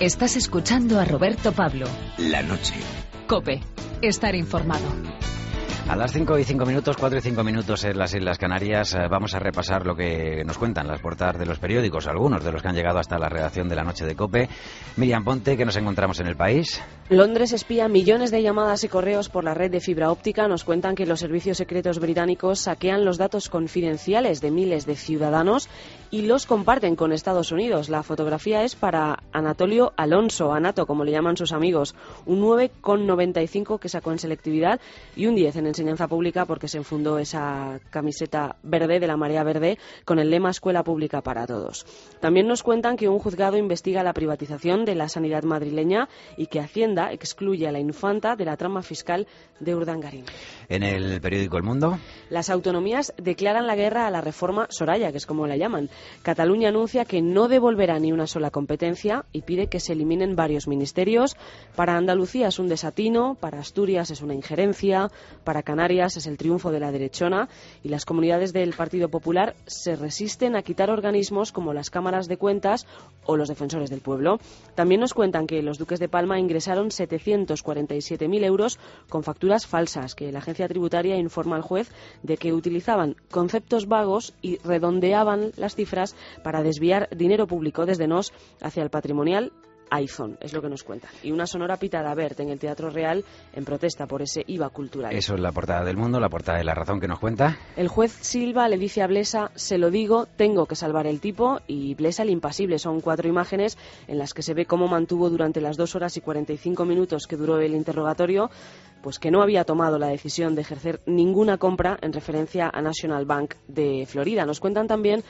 Estás escuchando a Roberto Pablo. La noche. COPE. Estar informado. A las 5:05, 4:05 en las Islas Canarias, vamos a repasar lo que nos cuentan las portadas de los periódicos, algunos de los que han llegado hasta la redacción de La Noche de COPE. Miriam Ponte, ¿qué nos encontramos en El País? Londres espía millones de llamadas y correos por la red de fibra óptica. Nos cuentan que los servicios secretos británicos saquean los datos confidenciales de miles de ciudadanos y los comparten con Estados Unidos. La fotografía es para Anatolio Alonso, Anato, como le llaman sus amigos. Un 9,95 que sacó en selectividad y un 10 en enseñanza pública porque se enfundó esa camiseta verde de la Marea Verde con el lema Escuela Pública para Todos. También nos cuentan que un juzgado investiga la privatización de la sanidad madrileña y que Hacienda excluye a la infanta de la trama fiscal de Urdangarín. En el periódico El Mundo. Las autonomías declaran la guerra a la reforma Soraya, que es como la llaman. Cataluña anuncia que no devolverá ni una sola competencia y pide que se eliminen varios ministerios. Para Andalucía es un desatino, para Asturias es una injerencia, para Canarias es el triunfo de la derechona y las comunidades del Partido Popular se resisten a quitar organismos como las cámaras de cuentas o los defensores del pueblo. También nos cuentan que los duques de Palma ingresaron 747.000 euros con facturas falsas, que la agencia tributaria informa al juez de que utilizaban conceptos vagos y redondeaban las cifras para desviar dinero público desde NOS hacia el patrimonial iPhone, es lo que nos cuentan. Y una sonora pitada verde en el Teatro Real en protesta por ese IVA cultural. Eso es la portada del Mundo, la portada de La Razón que nos cuenta. El juez Silva le dice a Blesa, se lo digo, tengo que salvar el tipo, y Blesa el impasible. Son 4 imágenes en las que se ve cómo mantuvo durante las 2 horas y 45 minutos que duró el interrogatorio, pues que no había tomado la decisión de ejercer ninguna compra en referencia a National Bank de Florida. Nos cuentan también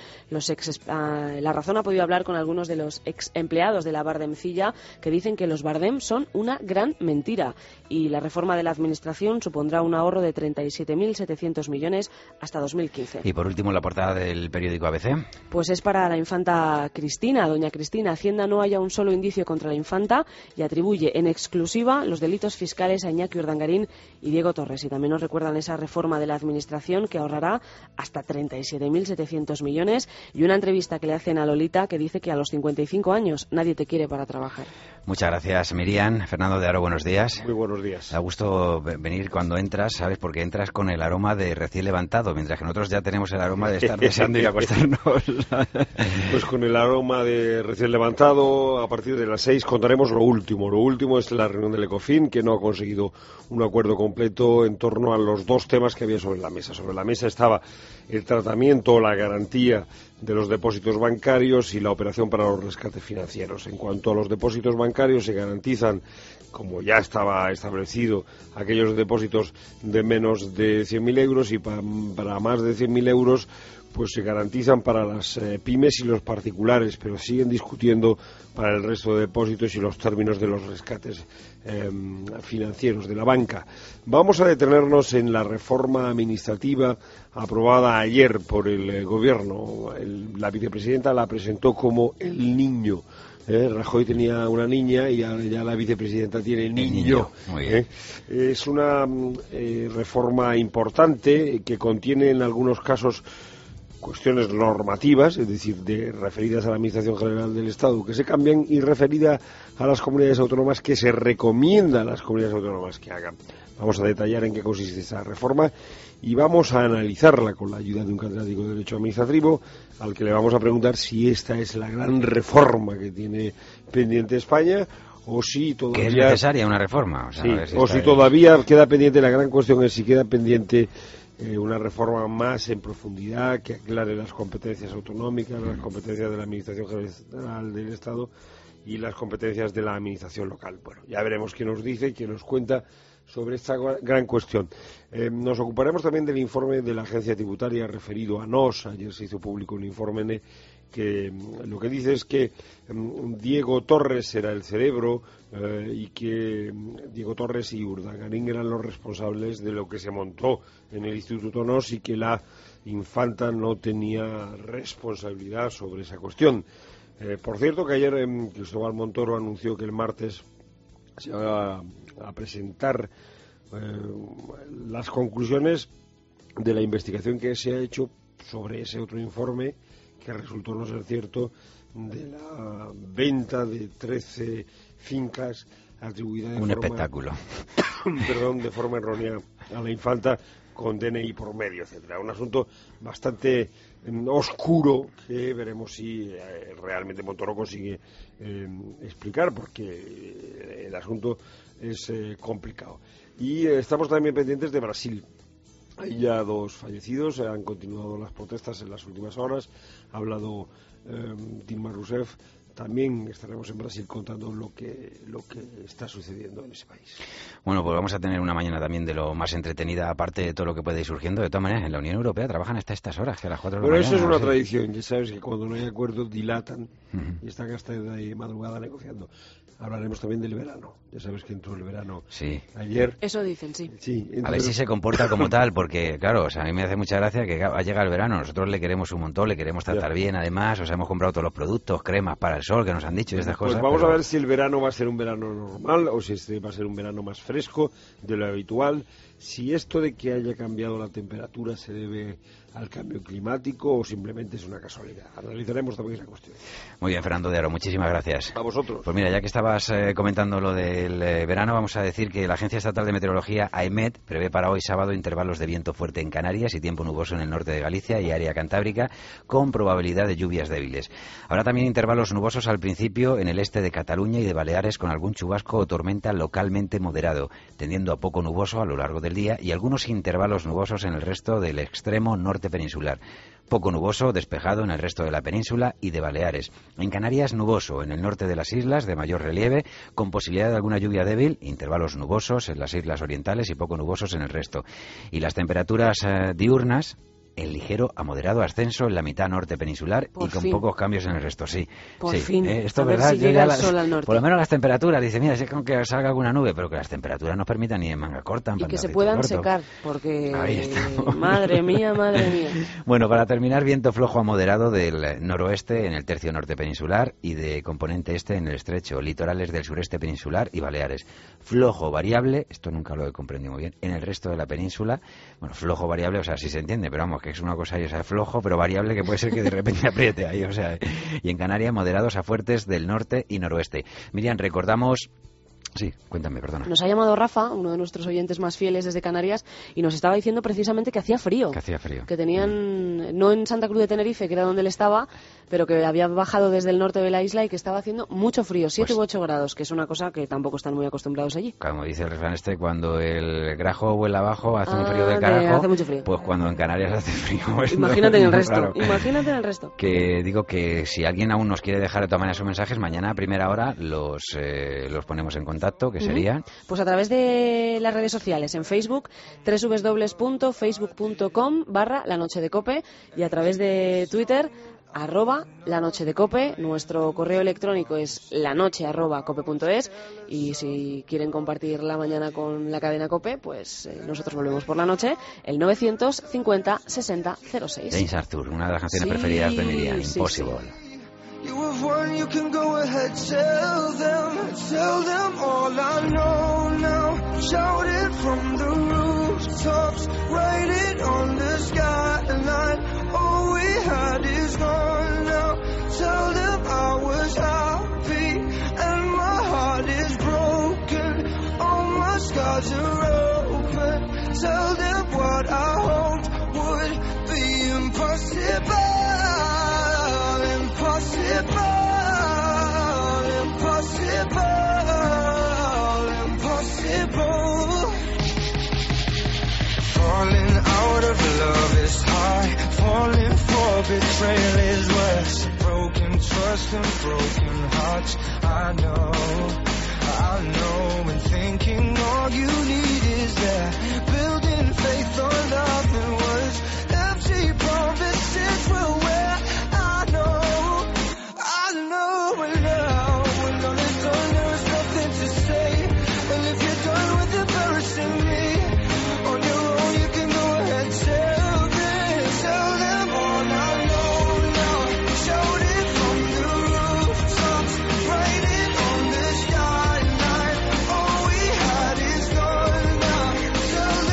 La Razón ha podido hablar con algunos de los ex empleados de la Bardemcilla que dicen que los Bardem son una gran mentira y la reforma de la administración supondrá un ahorro de 37.700 millones hasta 2015. Y por último la portada del periódico ABC. Pues es para la infanta Cristina, doña Cristina. Hacienda no halla un solo indicio contra la infanta y atribuye en exclusiva los delitos fiscales a Iñaki Urdangarín y Diego Torres. Y también nos recuerdan esa reforma de la administración que ahorrará hasta 37.700 millones y una entrevista que le hacen a Lolita que dice que a los 55 años nadie te quiere para trabajar. Muchas gracias, Miriam. Fernando de Aro, buenos días. Muy buenos días. Da gusto venir cuando entras, ¿sabes? Porque entras con el aroma de recién levantado, mientras que nosotros ya tenemos el aroma de estar deseando ir a acostarnos. Pues con el aroma de recién levantado, a partir de las 6 contaremos lo último. Lo último es la reunión del Ecofin, que no ha conseguido un acuerdo completo en torno a los 2 temas que había sobre la mesa. Sobre la mesa estaba el tratamiento, la garantía de los depósitos bancarios y la operación para los rescates financieros. En cuanto a los depósitos bancarios, se garantizan, como ya estaba establecido, aquellos depósitos de menos de 100.000 euros y para más de 100.000 euros pues se garantizan para las pymes y los particulares, pero siguen discutiendo para el resto de depósitos y los términos de los rescates financieros de la banca. Vamos a detenernos en la reforma administrativa aprobada ayer por el Gobierno. La vicepresidenta la presentó como el niño. Rajoy tenía una niña y ya la vicepresidenta tiene niño. Muy bien. Es una reforma importante que contiene en algunos casos cuestiones normativas, es decir, referidas a la Administración General del Estado, que se cambian, y referida a las comunidades autónomas, que se recomienda a las comunidades autónomas que hagan. Vamos a detallar en qué consiste esa reforma y vamos a analizarla con la ayuda de un catedrático de Derecho Administrativo, al que le vamos a preguntar si esta es la gran reforma que tiene pendiente España, o si todavía... ¿Que es necesaria una reforma? O sea, sí, o si todavía queda pendiente. La gran cuestión es si queda pendiente una reforma más en profundidad que aclare las competencias autonómicas, las competencias de la Administración General del Estado y las competencias de la Administración local. Bueno, ya veremos qué nos dice, qué nos cuenta sobre esta gran cuestión. Nos ocuparemos también del informe de la agencia tributaria referido a NOS. Ayer se hizo público un informe que lo que dice es que Diego Torres era el cerebro y que Diego Torres y Urdangarín eran los responsables de lo que se montó en el Instituto NOS y que la infanta no tenía responsabilidad sobre esa cuestión. Por cierto, que ayer Cristóbal Montoro anunció que el martes se va a presentar las conclusiones de la investigación que se ha hecho sobre ese otro informe que resultó no ser cierto, de la venta de 13 fincas atribuidas de forma errónea a la infanta, con DNI por medio, etcétera. Un asunto bastante oscuro que veremos si realmente Montoro consigue explicar, porque el asunto es complicado. Y estamos también pendientes de Brasil. Hay ya 2 fallecidos, han continuado las protestas en las últimas horas. Ha hablado Dilma Rousseff. También estaremos en Brasil contando lo que está sucediendo en ese país. Bueno, pues vamos a tener una mañana también de lo más entretenida, aparte de todo lo que puede ir surgiendo. De todas maneras, en la Unión Europea trabajan hasta estas horas, que a las 4 de la mañana... Pero eso es una tradición, ya sabes que cuando no hay acuerdo dilatan y están hasta de madrugada negociando. Hablaremos también del verano. Ya sabes que entró el verano ayer. Eso dicen, sí. A ver si se comporta como tal, porque, claro, o sea, a mí me hace mucha gracia que va a llegar el verano. Nosotros le queremos un montón, le queremos tratar bien, además. O sea, hemos comprado todos los productos, cremas para el sol, que nos han dicho y estas cosas. Pues vamos a ver si el verano va a ser un verano normal o si va a ser un verano más fresco de lo habitual. Si esto de que haya cambiado la temperatura se debe al cambio climático o simplemente es una casualidad. Analizaremos también esa cuestión. Muy bien, Fernando de Aro, muchísimas gracias. A vosotros. Pues mira, ya que estabas comentando lo del verano, vamos a decir que la Agencia Estatal de Meteorología, AEMET, prevé para hoy sábado intervalos de viento fuerte en Canarias y tiempo nuboso en el norte de Galicia y área cantábrica, con probabilidad de lluvias débiles. Habrá también intervalos nubosos al principio en el este de Cataluña y de Baleares, con algún chubasco o tormenta localmente moderado, tendiendo a poco nuboso a lo largo del día, y algunos intervalos nubosos en el resto del extremo norte peninsular. Poco nuboso, despejado en el resto de la península y de Baleares. En Canarias, nuboso en el norte de las islas, de mayor relieve, con posibilidad de alguna lluvia débil, intervalos nubosos en las islas orientales y poco nubosos en el resto. Y las temperaturas diurnas, en ligero a moderado ascenso en la mitad norte peninsular y con pocos cambios en el resto. Por fin. Esto a ver verdad, si llega el sol al norte. Por lo menos las temperaturas, dice, mira, si es como que salga alguna nube, pero que las temperaturas nos permitan ni en manga corta. Y que se puedan secar, porque madre mía. Bueno, para terminar, viento flojo a moderado del noroeste en el tercio norte peninsular y de componente este en el estrecho, litorales del sureste peninsular y Baleares. Flojo variable, esto nunca lo he comprendido muy bien, en el resto de la península. Bueno, flojo variable, o sea, sí se entiende, pero vamos, que es una cosa, o sea, flojo, pero variable, que puede ser que de repente apriete ahí, o sea. Y en Canarias, moderados a fuertes del norte y noroeste. Miriam, recordamos... Sí, cuéntame, perdona. Nos ha llamado Rafa, uno de nuestros oyentes más fieles desde Canarias, y nos estaba diciendo precisamente que hacía frío. Que tenían, no en Santa Cruz de Tenerife, que era donde él estaba, pero que había bajado desde el norte de la isla y que estaba haciendo mucho frío, 7 u 8 grados, que es una cosa que tampoco están muy acostumbrados allí. Como dice el refrán cuando el grajo vuela abajo hace un frío de carajo, hace mucho frío. Pues cuando en Canarias hace frío. Imagínate en el resto, claro. Imagínate en el resto. Que digo que si alguien aún nos quiere dejar de todas maneras sus mensajes, mañana a primera hora los ponemos en contacto, que sería... Pues a través de las redes sociales, en Facebook, www.facebook.com/lanochedecope, y a través de Twitter, @lanochedecope. Nuestro correo electrónico es lanoche@cope.es, y si quieren compartir la mañana con la cadena Cope, pues nosotros volvemos por la noche, el 950 60 06. James Arthur, una de las canciones preferidas de Miriam, Impossible. You have won, you can go ahead, tell them all I know now. Shout it from the rooftops, write it on the skyline. All we had is gone now. Tell them I was happy and my heart is broken. All my scars are open. Tell them what I hoped would be impossible. Impossible. Falling out of love is hard. Falling for betrayal is worse. Broken trust and broken hearts. I know. And thinking all you need is that. Building faith on nothing was. Empty promises will wear. I know. And now, when all is done, there's nothing to say. And if you're done with embarrassing me, on your own you can go ahead, tell them all I know now. Shout it from the rooftops, write it on the skyline. All we had is gone now. Tell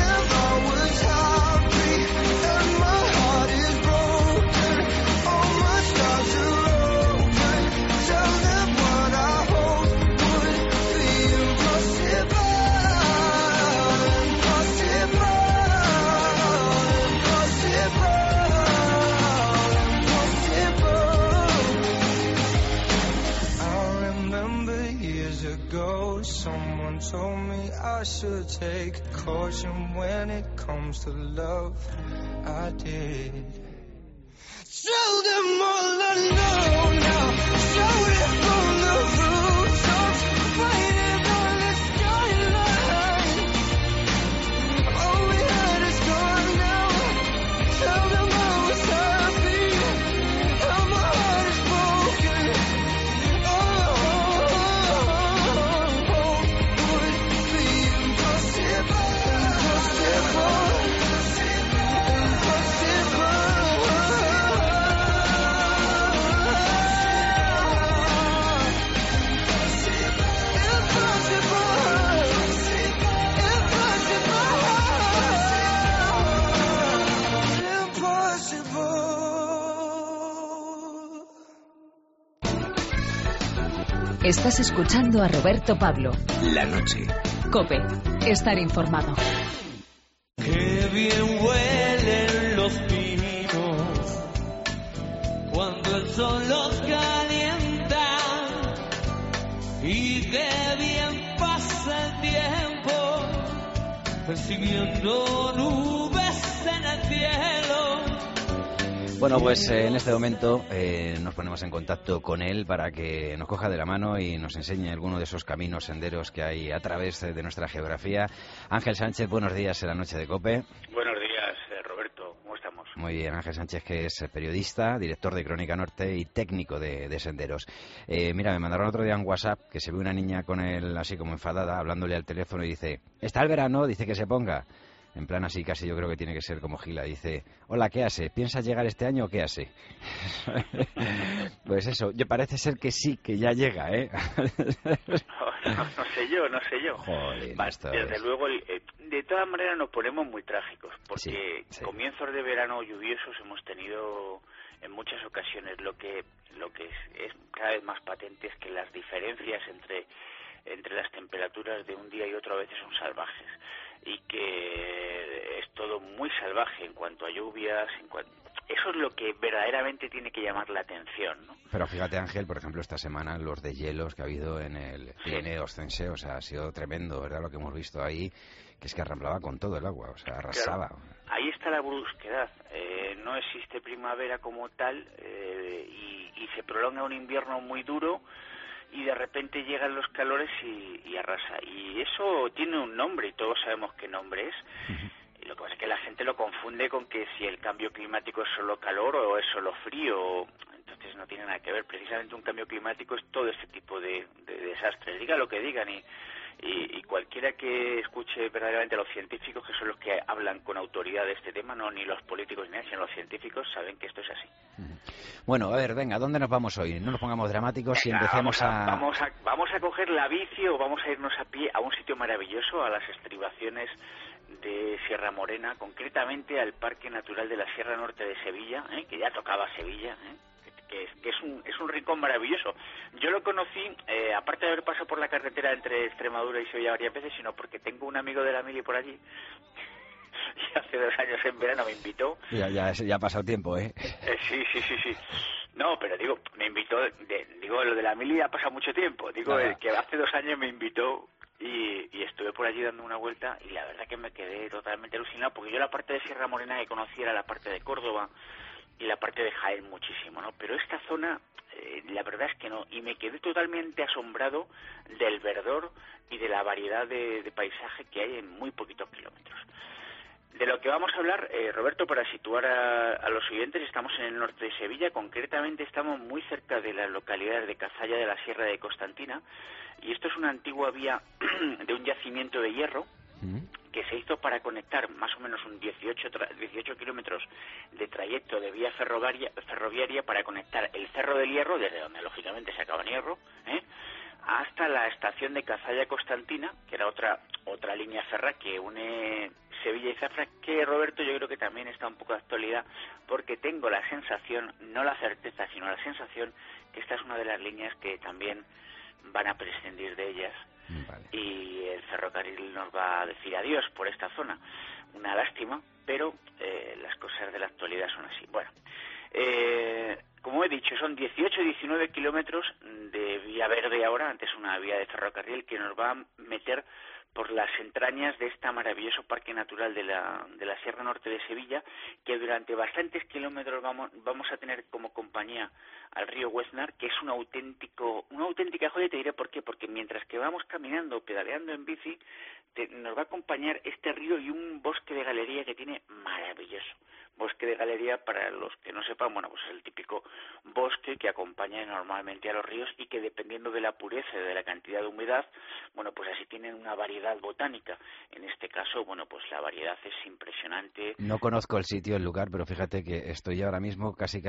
I should take caution when it comes to love. I did. Tell them all I know now. Shout it from the rooftops, fighting on the skyline. All we had is gone now. Tell them I was happy, and my heart is broken. Would be impossible, Estás escuchando a Roberto Pablo. La noche. COPE. Estar informado. Qué bien huelen los pinos cuando el sol los calienta y qué bien pasa el tiempo persiguiendo nubes en el cielo. Bueno, pues en este momento nos ponemos en contacto con él para que nos coja de la mano y nos enseñe alguno de esos caminos, senderos que hay a través de nuestra geografía. Ángel Sánchez, buenos días en la noche de COPE. Buenos días, Roberto, ¿cómo estamos? Muy bien, Ángel Sánchez, que es periodista, director de Crónica Norte y técnico de senderos. Mira, me mandaron otro día un WhatsApp que se ve una niña con él así como enfadada, hablándole al teléfono y dice, ¿está el verano? Dice que se ponga. En plan así, casi yo creo que tiene que ser como Gila. Dice, hola, ¿qué hace? ¿Piensas llegar este año o qué hace? Pues eso, parece ser que sí, que ya llega, ¿eh? No sé yo. Joder, desde luego, de todas maneras nos ponemos muy trágicos, porque sí. Comienzos de verano lluviosos hemos tenido en muchas ocasiones. Lo que es cada vez más patente es que las diferencias entre las temperaturas de un día y otro a veces son salvajes, y que es todo muy salvaje en cuanto a lluvias, eso es lo que verdaderamente tiene que llamar la atención, ¿no? Pero fíjate, Ángel, por ejemplo, esta semana los deshielos que ha habido en el Pirineo Oscense, o sea, ha sido tremendo, ¿verdad? Lo que hemos visto ahí, que es que arramblaba con todo el agua, o sea, arrasaba. Claro, ahí está la brusquedad. No existe primavera como tal, y se prolonga un invierno muy duro, y de repente llegan los calores y arrasa. Y eso tiene un nombre y todos sabemos qué nombre es. Y lo que pasa es que la gente lo confunde con que si el cambio climático es solo calor o es solo frío. Entonces no tiene nada que ver. Precisamente un cambio climático es todo este tipo de desastres. Diga lo que digan y cualquiera que escuche verdaderamente a los científicos, que son los que hablan con autoridad de este tema, no ni los políticos ni nada, sino los científicos, saben que esto es así. Bueno, a ver, venga, ¿dónde nos vamos hoy? No nos pongamos dramáticos y empecemos Vamos a coger la bici o vamos a irnos a pie a un sitio maravilloso, a las estribaciones de Sierra Morena, concretamente al Parque Natural de la Sierra Norte de Sevilla, que ya tocaba Sevilla, que es un rincón maravilloso. Yo lo conocí, aparte de haber pasado por la carretera entre Extremadura y Sevilla varias veces, sino porque tengo un amigo de la mili por allí, y hace 2 años en verano me invitó. Ya ha pasado tiempo, ¿eh? Sí. No, pero digo, me invitó, lo de la mili ha pasado mucho tiempo. Digo, que hace 2 años me invitó y estuve por allí dando una vuelta y la verdad que me quedé totalmente alucinado, porque yo la parte de Sierra Morena que conocía era la parte de Córdoba y la parte de Jaén muchísimo, ¿no? Pero esta zona, la verdad es que no, y me quedé totalmente asombrado del verdor y de la variedad de paisaje que hay en muy poquitos kilómetros. De lo que vamos a hablar, Roberto, para situar a los oyentes, estamos en el norte de Sevilla, concretamente estamos muy cerca de las localidades de Cazalla de la Sierra de Constantina, y esto es una antigua vía de un yacimiento de hierro que se hizo para conectar más o menos un 18 kilómetros de trayecto de vía ferroviaria para conectar el Cerro del Hierro, desde donde lógicamente se acaba en Hierro, hasta la estación de Cazalla Constantina, que era otra línea ferra que une Sevilla y Zafra, que, Roberto, yo creo que también está un poco de actualidad, porque tengo la sensación, no la certeza, sino la sensación, que esta es una de las líneas que también van a prescindir de ellas. Vale. Y el ferrocarril nos va a decir adiós por esta zona. Una lástima, pero las cosas de la actualidad son así. Bueno, como he dicho, son 18-19 kilómetros de vía verde ahora, antes una vía de ferrocarril, que nos va a meter por las entrañas de este maravilloso parque natural de la Sierra Norte de Sevilla, que durante bastantes kilómetros vamos a tener como compañía al río Hueznar, que es una auténtica joya. Te diré por qué, porque mientras que vamos caminando, pedaleando en bici, nos va a acompañar este río y un bosque de galería que tiene maravilloso. Bosque de galería, para los que no sepan, bueno, pues es el típico bosque que acompaña normalmente a los ríos y que, dependiendo de la pureza y de la cantidad de humedad, bueno, pues así tienen una variedad botánica. En este caso, bueno, pues la variedad es impresionante. No conozco el sitio, el lugar, pero fíjate que estoy ahora mismo casi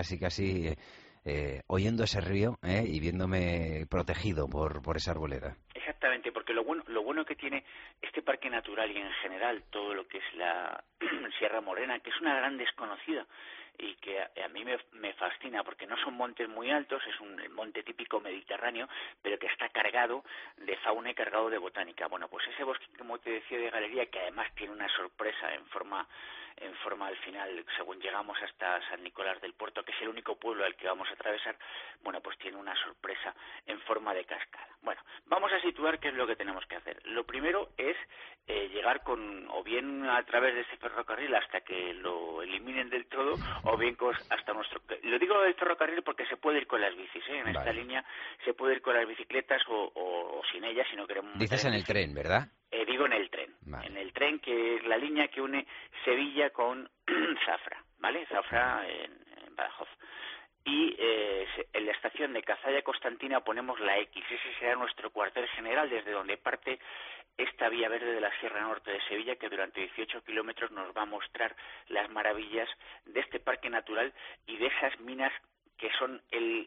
oyendo ese río y viéndome protegido por esa arboleda. Exactamente, porque lo bueno que tiene este parque natural y en general todo lo que es la Sierra Morena, que es una gran desconocida y que a mí me fascina, porque no son montes muy altos, es un monte típico mediterráneo, pero que está cargado de fauna y cargado de botánica. Bueno, pues ese bosque, como te decía, de galería, que además tiene una sorpresa en forma al final, según llegamos hasta San Nicolás del Puerto, que es el único pueblo al que vamos a atravesar, bueno, pues tiene una sorpresa en forma de cascada. Bueno, vamos a situar qué es lo que tenemos que hacer. Lo primero es llegar o bien a través de ese ferrocarril hasta que lo eliminen del todo, o bien hasta nuestro... Lo digo del ferrocarril porque se puede ir con las bicis, ¿eh? En esta línea se puede ir con las bicicletas o sin ellas, si no queremos... Dices en el tren, ¿verdad? Digo en el tren. Vale. En el tren, que es la línea que une Sevilla con Zafra, ¿vale? Zafra en Badajoz. Y en la estación de Cazalla Constantina ponemos la X. Ese será nuestro cuartel general, desde donde parte esta vía verde de la Sierra Norte de Sevilla, que durante 18 kilómetros nos va a mostrar las maravillas de este parque natural y de esas minas que son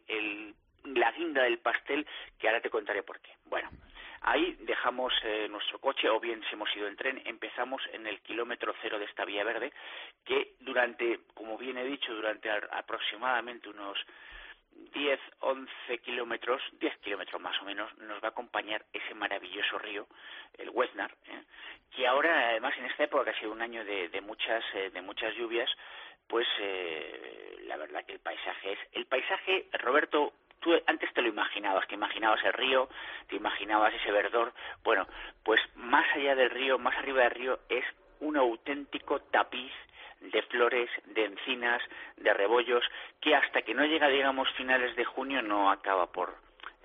la guinda del pastel, que ahora te contaré por qué. Bueno, ahí dejamos nuestro coche, o bien si hemos ido en tren, empezamos en el kilómetro 0 de esta vía verde, que como bien he dicho, durante aproximadamente unos 10 kilómetros más o menos, nos va a acompañar ese maravilloso río, el Hueznar, que ahora, además, en esta época, que ha sido un año de muchas lluvias, pues la verdad que el paisaje, Roberto, tú antes te lo imaginabas, que imaginabas el río, te imaginabas ese verdor. Bueno, pues más allá del río, más arriba del río, es un auténtico tapiz de flores, de encinas, de rebollos, que hasta que no llega, digamos, finales de junio, no acaba por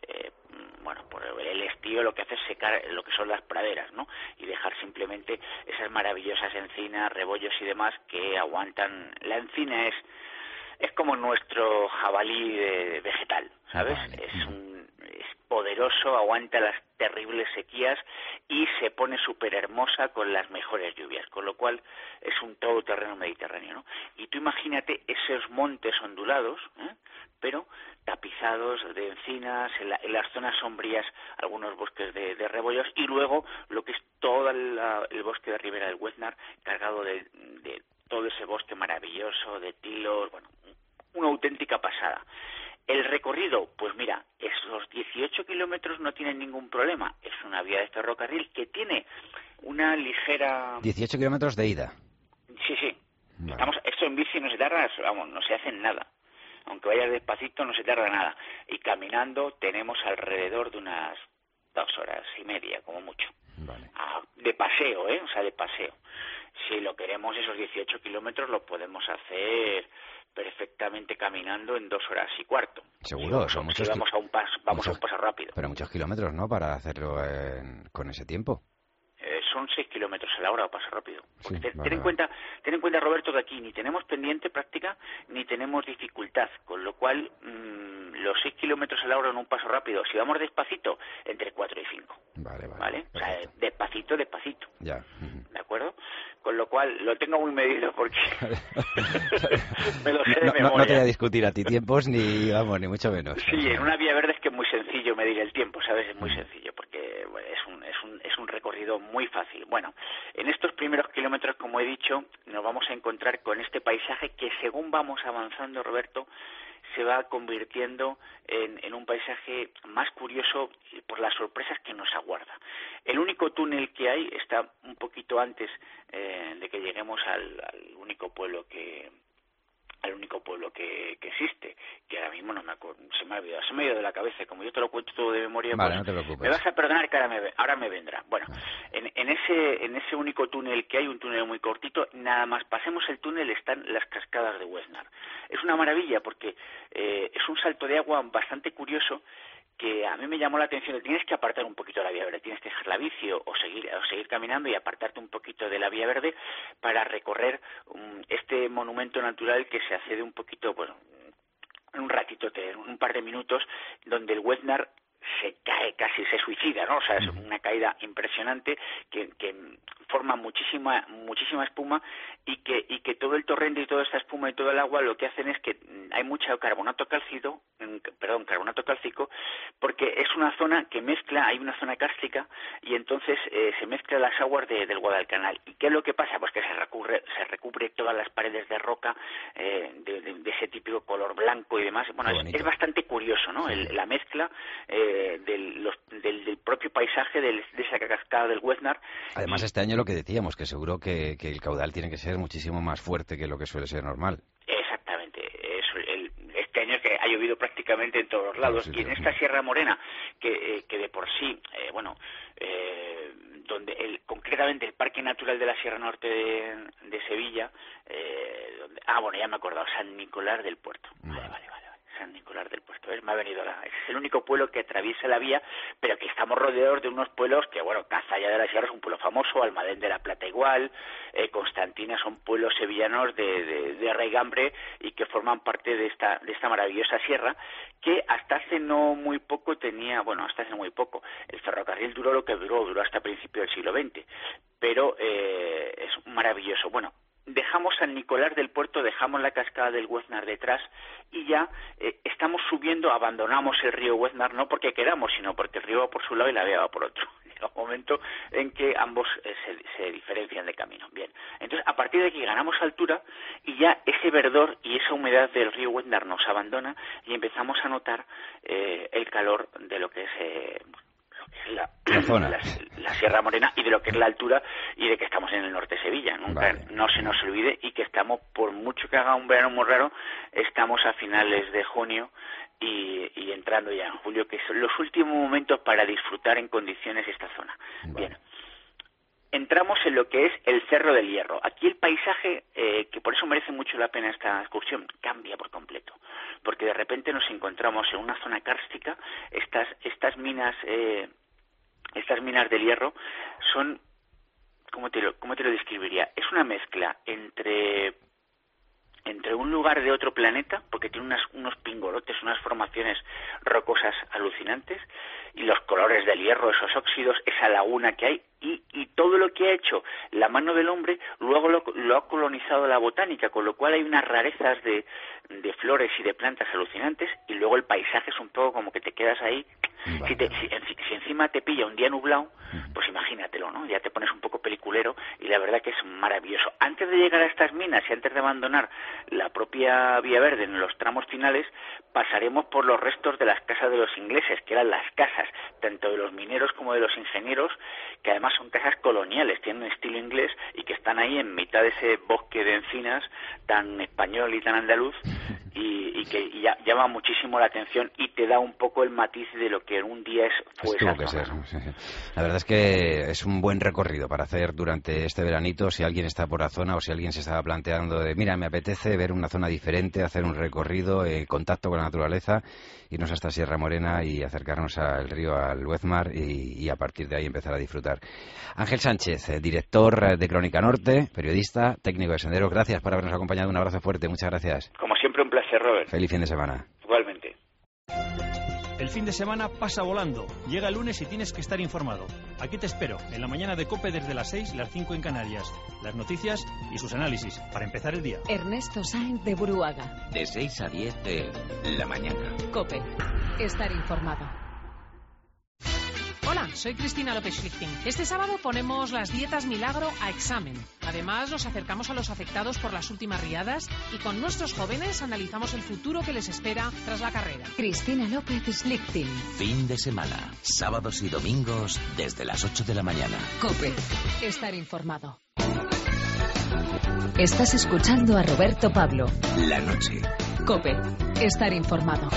el estío, lo que hace es secar lo que son las praderas, ¿no? Y dejar simplemente esas maravillosas encinas, rebollos y demás que aguantan. La encina es como nuestro jabalí vegetal, ¿sabes? Es poderoso, aguanta las terribles sequías y se pone súper hermosa con las mejores lluvias, con lo cual es un todoterreno mediterráneo, ¿no? Y tú imagínate esos montes ondulados, pero tapizados de encinas, en las zonas sombrías algunos bosques de rebollos, y luego lo que es todo el bosque de Ribera del Hueznar, cargado de todo ese bosque maravilloso, de tilos, bueno, una auténtica pasada. El recorrido, pues mira, esos 18 kilómetros no tienen ningún problema. Es una vía de ferrocarril que tiene una ligera... 18 kilómetros de ida. Sí. Vale. Esto en bici no se tarda, no se hace nada. Aunque vayas despacito no se tarda nada. Y caminando tenemos alrededor de unas 2 horas y media, como mucho. Vale. De paseo, o sea, de paseo. Si lo queremos, esos 18 kilómetros los podemos hacer perfectamente caminando en 2 horas y cuarto. Seguro, son muchos. Si vamos a un paso rápido. Pero muchos kilómetros, ¿no? Para hacerlo con ese tiempo. Son 6 kilómetros a la hora a paso rápido. Sí, ten en cuenta, Roberto, que aquí ni tenemos pendiente práctica ni tenemos dificultad, con lo cual los 6 kilómetros a la hora en un paso rápido, si vamos despacito, entre 4 y 5. Vale. O sea, despacito. Ya. ¿De acuerdo? Con lo cual lo tengo muy medido porque me lo sé de memoria. No te voy a discutir a ti tiempos ni mucho menos. Sí, en una vía verde es que es muy sencillo medir el tiempo, ¿sabes? Es muy sencillo porque es un recorrido muy fácil. Bueno, en estos primeros kilómetros, como he dicho, nos vamos a encontrar con este paisaje que, según vamos avanzando, Roberto, se va convirtiendo en un paisaje más curioso por las sorpresas que nos aguarda. El único túnel que hay está un poquito antes de que lleguemos al único pueblo que al único pueblo que existe, que ahora mismo no me acuerdo, se me ha ido de la cabeza. Como yo te lo cuento todo de memoria, vale, pues, no te preocupes. me vas a perdonar que ahora me vendrá. Bueno, en ese único túnel que hay, un túnel muy cortito, nada más pasemos el túnel están las cascadas de Westnar. Es una maravilla porque es un salto de agua bastante curioso, que a mí me llamó la atención. Tienes que apartar un poquito de la vía verde, tienes que dejar la bici o seguir caminando y apartarte un poquito de la vía verde para recorrer este monumento natural que se accede un poquito, bueno, en un ratito, en un par de minutos, donde el Westnar se cae, casi se suicida, ¿no? O sea, es una caída impresionante que forma muchísima espuma y que todo el torrente y toda esta espuma y todo el agua lo que hacen es que hay mucho carbonato cálcico, porque es una zona que mezcla, hay una zona cárstica y entonces se mezclan las aguas del Guadalcanal. ¿Y qué es lo que pasa? Pues que se recubre todas las paredes de roca de ese típico color blanco y demás. Bueno, es bastante curioso, ¿no? La mezcla del propio paisaje de esa cascada del Westnar. Además, este año lo que decíamos, que seguro que el caudal tiene que ser muchísimo más fuerte que lo que suele ser normal. Exactamente. Este año que ha llovido prácticamente en todos los lados. Sí, y en esta Sierra Morena, que de por sí, donde concretamente el Parque Natural de la Sierra Norte de Sevilla, ya me he acordado, San Nicolás del Puerto. Vale. San Nicolás del Puerto. Me ha venido es el único pueblo que atraviesa la vía, pero que estamos rodeados de unos pueblos que, bueno, Cazalla de la Sierra es un pueblo famoso, Almadén de la Plata igual, Constantina son pueblos sevillanos de raigambre y que forman parte de esta maravillosa sierra, que hasta hace muy poco, el ferrocarril duró lo que duró hasta principios del siglo XX, pero es maravilloso. Bueno, dejamos San Nicolás del Puerto, dejamos la cascada del Westnar detrás y ya estamos subiendo, abandonamos el río Westnar, no porque queramos, sino porque el río va por su lado y la vía va por otro. Llega un momento en que ambos se diferencian de camino. Bien, entonces a partir de aquí ganamos altura y ya ese verdor y esa humedad del río Westnar nos abandona y empezamos a notar el calor de lo que es la Sierra Morena y de lo que es la altura y de que estamos en el norte de Sevilla. Nunca no se nos olvide y que estamos, por mucho que haga un verano muy raro, estamos a finales de junio y entrando ya en julio, que son los últimos momentos para disfrutar en condiciones esta zona. Bien. Entramos en lo que es el Cerro del Hierro. Aquí el paisaje, que por eso merece mucho la pena esta excursión, cambia por completo, porque de repente nos encontramos en una zona kárstica. Estas minas del hierro son, ¿cómo te lo describiría? Es una mezcla entre un lugar de otro planeta, porque tiene unos pingorotes, unas formaciones rocosas alucinantes, y los colores del hierro, esos óxidos, esa laguna que hay, y todo lo que ha hecho la mano del hombre, luego lo ha colonizado la botánica, con lo cual hay unas rarezas de flores y de plantas alucinantes, y luego el paisaje es un poco como que te quedas ahí. Si encima te pilla un día nublado, pues imagínatelo, ¿no? Ya te pones un poco peliculero y la verdad que es maravilloso. Antes de llegar a estas minas y antes de abandonar la propia Vía Verde en los tramos finales, pasaremos por los restos de las casas de los ingleses, que eran las casas tanto de los mineros como de los ingenieros, que además son casas coloniales, tienen un estilo inglés y que están ahí en mitad de ese bosque de encinas tan español y tan andaluz, y que llama muchísimo la atención y te da un poco el matiz de lo que un día fue esa zona. Sí. La verdad es que es un buen recorrido para hacer durante este veranito, si alguien está por la zona o si alguien se estaba planteando de, mira, me apetece ver una zona diferente, hacer un recorrido, contacto con la naturaleza, irnos hasta Sierra Morena y acercarnos al río, al Westnar, y a partir de ahí empezar a disfrutar. Ángel Sánchez, director de Crónica Norte, periodista, técnico de Sendero, gracias por habernos acompañado, un abrazo fuerte, muchas gracias. Como siempre, un placer, Robert. Feliz fin de semana. Igualmente. El fin de semana pasa volando. Llega el lunes y tienes que estar informado. Aquí te espero, en la mañana de COPE desde las 6 y las 5 en Canarias. Las noticias y sus análisis, para empezar el día. Ernesto Sáenz de Buruaga. De 6 a 10 de la mañana. COPE. Estar informado. Hola, soy Cristina López Schlichting. Este sábado ponemos las dietas Milagro a examen. Además, nos acercamos a los afectados por las últimas riadas y con nuestros jóvenes analizamos el futuro que les espera tras la carrera. Cristina López Schlichting. Fin de semana, sábados y domingos desde las 8 de la mañana. COPE. Estar informado. Estás escuchando a Roberto Pablo. La noche. COPE. Estar informado.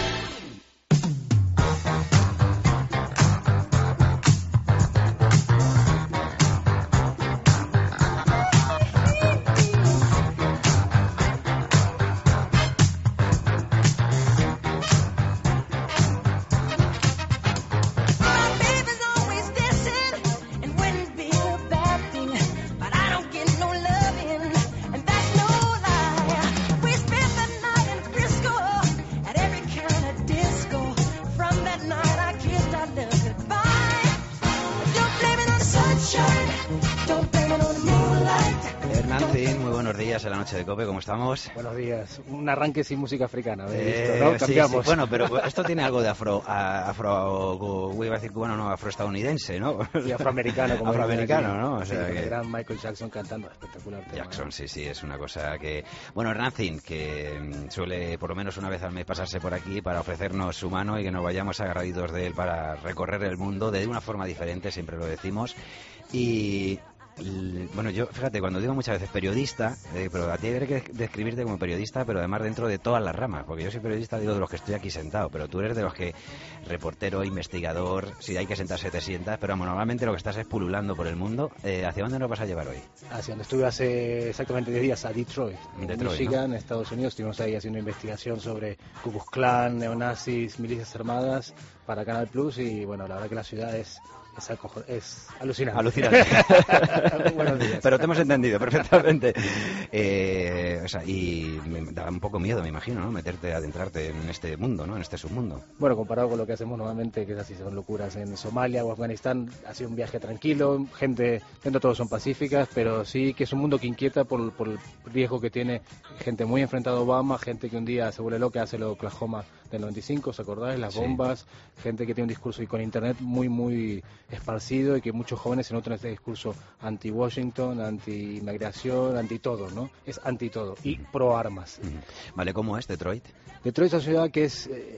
En la noche de COPE, ¿cómo estamos? Buenos días. Un arranque sin música africana, visto, ¿no? Cambiamos. Sí. Bueno, pero esto tiene algo de iba a decir cubano, no, afroestadounidense, ¿no? Y afroamericano, como afroamericano, ¿no? O sea, sí, el gran Michael Jackson cantando, espectacular. Jackson, sí, es una cosa que... Bueno, Hernán, que suele por lo menos una vez al mes pasarse por aquí para ofrecernos su mano y que nos vayamos agarraditos de él para recorrer el mundo de una forma diferente, siempre lo decimos. Y... Bueno, yo, fíjate, cuando digo muchas veces periodista, pero a ti hay que describirte como periodista, pero además dentro de todas las ramas, porque yo soy periodista, digo, de los que estoy aquí sentado, pero tú eres de los que, reportero, investigador, si hay que sentarse te sientas, pero bueno, normalmente lo que estás es pululando por el mundo. ¿Hacia dónde nos vas a llevar hoy? Hacia donde estuve hace exactamente 10 días, a Detroit, Michigan, ¿no? Estados Unidos. Estuvimos ahí haciendo investigación sobre Ku Klux Klan, neonazis, milicias armadas para Canal Plus, y bueno, la verdad que la ciudad es alucinante. Buenos días. Pero te hemos entendido perfectamente. Y me da un poco miedo, me imagino, ¿no? Adentrarte en este mundo, ¿no? En este submundo. Bueno, comparado con lo que hacemos normalmente, que es así, son locuras en Somalia o Afganistán, ha sido un viaje tranquilo, gente todos son pacíficas, pero sí que es un mundo que inquieta por el riesgo que tiene gente muy enfrentada a Obama, gente que un día se vuelve loca, hace lo Oklahoma del 95, ¿os acordáis? Las bombas, gente que tiene un discurso y con internet muy esparcido, y que muchos jóvenes se notan este discurso anti-Washington, anti-inmigración, anti-todo, ¿no? Es anti-todo y pro-armas. Vale, ¿cómo es Detroit? Detroit es una ciudad que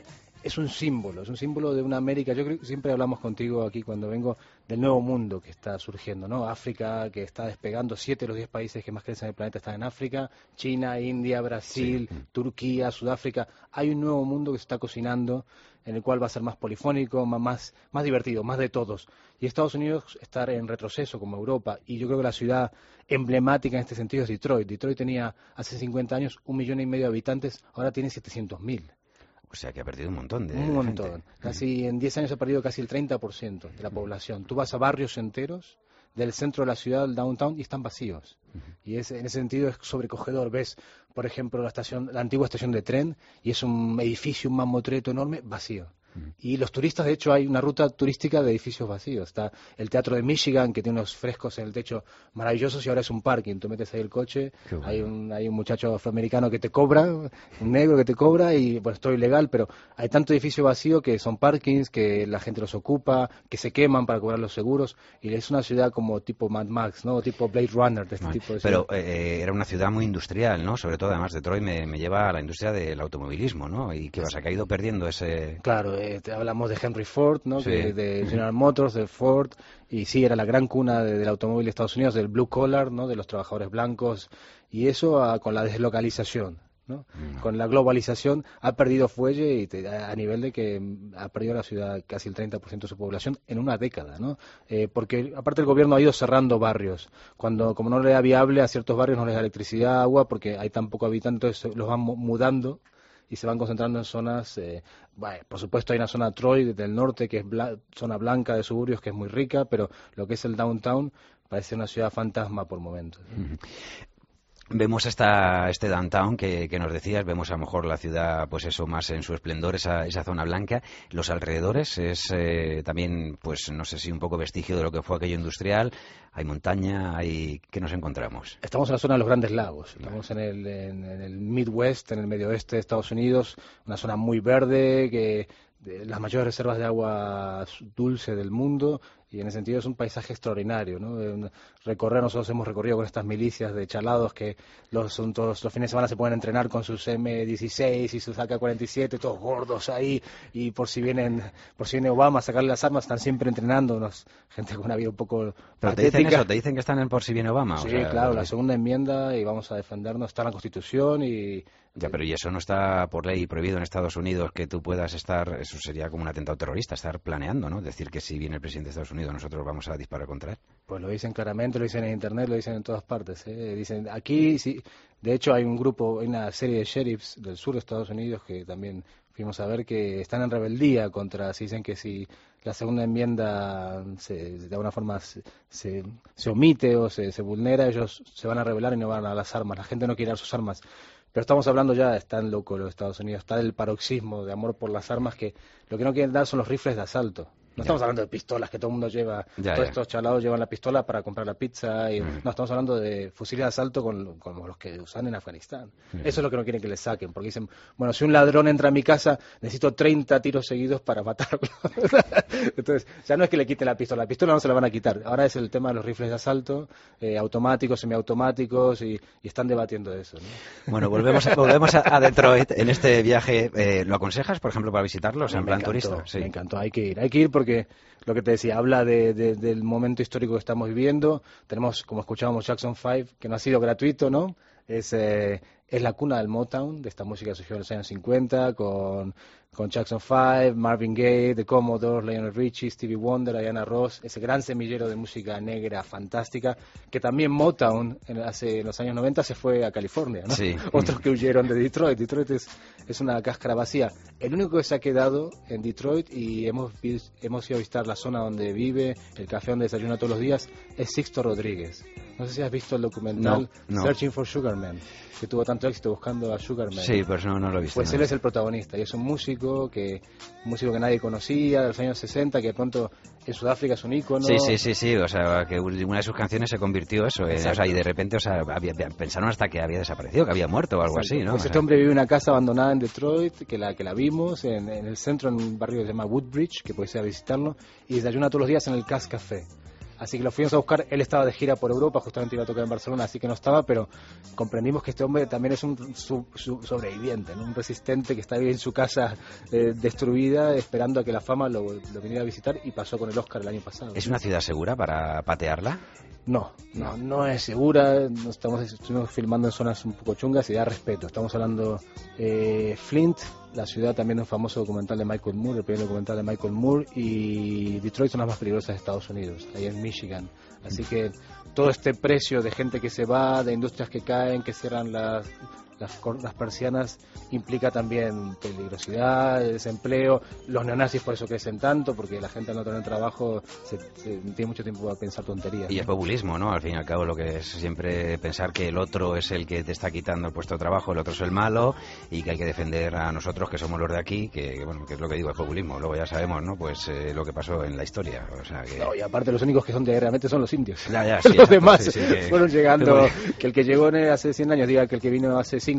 es un símbolo de una América. Yo creo que siempre hablamos contigo aquí cuando vengo del nuevo mundo que está surgiendo, ¿no? África, que está despegando. 7 de los 10 países que más crecen en el planeta están en África. China, India, Brasil, Turquía, Sudáfrica. Hay un nuevo mundo que se está cocinando, en el cual va a ser más polifónico, más divertido, más de todos. Y Estados Unidos estar en retroceso como Europa, y yo creo que la ciudad emblemática en este sentido es Detroit. Detroit tenía hace 50 años 1,5 millones de habitantes, ahora tiene 700.000. O sea que ha perdido un montón de montón. Gente. Casi en 10 años ha perdido casi el 30% de la población. Tú vas a barrios enteros del centro de la ciudad, el downtown, y están vacíos. Y en ese sentido es sobrecogedor. Ves, por ejemplo, la antigua estación de tren, y es un edificio, un mamotreto enorme, vacío. Y los turistas, de hecho, hay una ruta turística de edificios vacíos. Está el Teatro de Michigan, que tiene unos frescos en el techo maravillosos, y ahora es un parking. Tú metes ahí el coche, bueno. hay un muchacho afroamericano que te cobra, un negro que te cobra, y pues todo ilegal, pero hay tanto edificio vacío que son parkings, que la gente los ocupa, que se queman para cobrar los seguros, y es una ciudad como tipo Mad Max, ¿no? Tipo Blade Runner, de este tipo de ciudad. Pero era una ciudad muy industrial, ¿no? Sobre todo, además, Detroit me lleva a la industria del automovilismo, ¿no? Y que se ha ido perdiendo ese... Claro, hablamos de Henry Ford, ¿no? Sí. De General Motors, de Ford, y sí, era la gran cuna del automóvil de Estados Unidos, del blue collar, ¿no? De los trabajadores blancos, y eso con la deslocalización, ¿no? Con la globalización ha perdido fuelle, y a nivel de que ha perdido la ciudad casi el 30% de su población en una década, ¿no? Porque aparte el gobierno ha ido cerrando barrios. Como no le da viable a ciertos barrios, no les da electricidad, agua, porque hay tan poco habitantes, los van mudando y se van concentrando en zonas, por supuesto hay una zona Troy del norte que es zona blanca de suburbios, que es muy rica, pero lo que es el downtown parece una ciudad fantasma por momentos. Vemos este downtown que nos decías, vemos a lo mejor la ciudad, pues eso, más en su esplendor, esa zona blanca. Los alrededores es también, pues no sé si un poco vestigio de lo que fue aquello industrial. Hay montaña, ¿qué nos encontramos? Estamos en la zona de los Grandes Lagos, estamos en el Midwest, en el medio oeste de Estados Unidos, una zona muy verde, las mayores reservas de agua dulce del mundo, Y en ese sentido es un paisaje extraordinario, ¿no? Nosotros hemos recorrido con estas milicias de chalados que los fines de semana se pueden entrenar con sus M16 y sus AK-47, todos gordos ahí, y por si viene Obama a sacarle las armas, están siempre entrenando, gente con una vida un poco Pero patética. te dicen eso, te dicen que están en por si viene Obama. Sí, o sea, claro, la segunda enmienda, y vamos a defendernos, está en la Constitución y... Ya, pero ¿y eso no está por ley prohibido en Estados Unidos que tú puedas estar, eso sería como un atentado terrorista, estar planeando, ¿no? Decir que si viene el presidente de Estados Unidos nosotros vamos a disparar contra él. Pues lo dicen claramente, lo dicen en Internet, lo dicen en todas partes. Dicen, aquí, sí, de hecho hay una serie de sheriffs del sur de Estados Unidos que también fuimos a ver que están en rebeldía se dicen que si la segunda enmienda de alguna forma se omite o se vulnera, ellos se van a rebelar y no van a las armas. La gente no quiere dar sus armas. Pero estamos hablando ya, están locos los Estados Unidos, está el paroxismo de amor por las armas, que lo que no quieren dar son los rifles de asalto. No estamos hablando de pistolas que todo el mundo lleva, todos estos chalados llevan la pistola para comprar la pizza. No, estamos hablando de fusiles de asalto como los que usan en Afganistán. Eso es lo que no quieren que les saquen, porque dicen, bueno, si un ladrón entra a mi casa, necesito 30 tiros seguidos para matarlo. Entonces, ya no es que le quiten la pistola no se la van a quitar. Ahora es el tema de los rifles de asalto, automáticos, semiautomáticos, y están debatiendo eso, ¿no? Bueno, volvemos a Detroit en este viaje. ¿Lo aconsejas, por ejemplo, para visitarlos en plan turista? Sí. Me encantó, hay que ir porque lo que te decía, habla del momento histórico que estamos viviendo. Tenemos, como escuchábamos, Jackson 5, que no ha sido gratuito, ¿no? Es la cuna del Motown, de esta música que surgió en los años 50, con Jackson 5, Marvin Gaye, The Commodores, Lionel Richie, Stevie Wonder, Diana Ross, ese gran semillero de música negra fantástica, que también Motown en los años 90 se fue a California, ¿no? Sí. Otros que huyeron de Detroit. Detroit es una cáscara vacía. El único que se ha quedado en Detroit, y hemos ido a visitar la zona donde vive, el café donde desayuna todos los días, es Sixto Rodríguez. No sé si has visto el documental Searching for Sugar Man, que tuvo tanto éxito buscando a Sugar Man. Sí, pues no lo he visto. Pues él es el protagonista, y es un músico que nadie conocía, de los años 60, que de pronto en Sudáfrica es un ícono. Sí, o sea, que una de sus canciones se convirtió eso, o sea, y de repente, pensaron hasta que había desaparecido, que había muerto o algo así, ¿no? Pues este hombre vive en una casa abandonada en Detroit, que la vimos en el centro, en un barrio que se llama Woodbridge, que puedes ir a visitarlo, y desayuna todos los días en el Cass Café. Así que lo fuimos a buscar. Él estaba de gira por Europa, justamente iba a tocar en Barcelona, así que no estaba, pero comprendimos que este hombre también es un sobreviviente, ¿no? Un resistente que está ahí en su casa destruida, esperando a que la fama lo viniera a visitar, y pasó con el Oscar el año pasado. ¿Es una ciudad segura para patearla? No es segura. Estuvimos filmando en zonas un poco chungas y da respeto. Estamos hablando Flint, la ciudad también de un famoso documental de Michael Moore, el primer documental de Michael Moore, y Detroit son las más peligrosas de Estados Unidos, ahí en Michigan. Así que todo este precio de gente que se va, de industrias que caen, que cierran las persianas, implica también peligrosidad, desempleo. Los neonazis por eso crecen tanto, porque la gente al no tener trabajo tiene mucho tiempo para pensar tonterías. Y el populismo, ¿no? Al fin y al cabo, lo que es siempre pensar que el otro es el que te está quitando el puesto de trabajo, el otro es el malo, y que hay que defender a nosotros, que somos los de aquí, que es lo que digo, el populismo. Luego ya sabemos, ¿no? Pues lo que pasó en la historia. O sea, que... No, y aparte los únicos que son de ahí realmente son los indios. Ya, sí, los demás que... fueron llegando. Que el que llegó hace 100 años diga que el que vino hace 5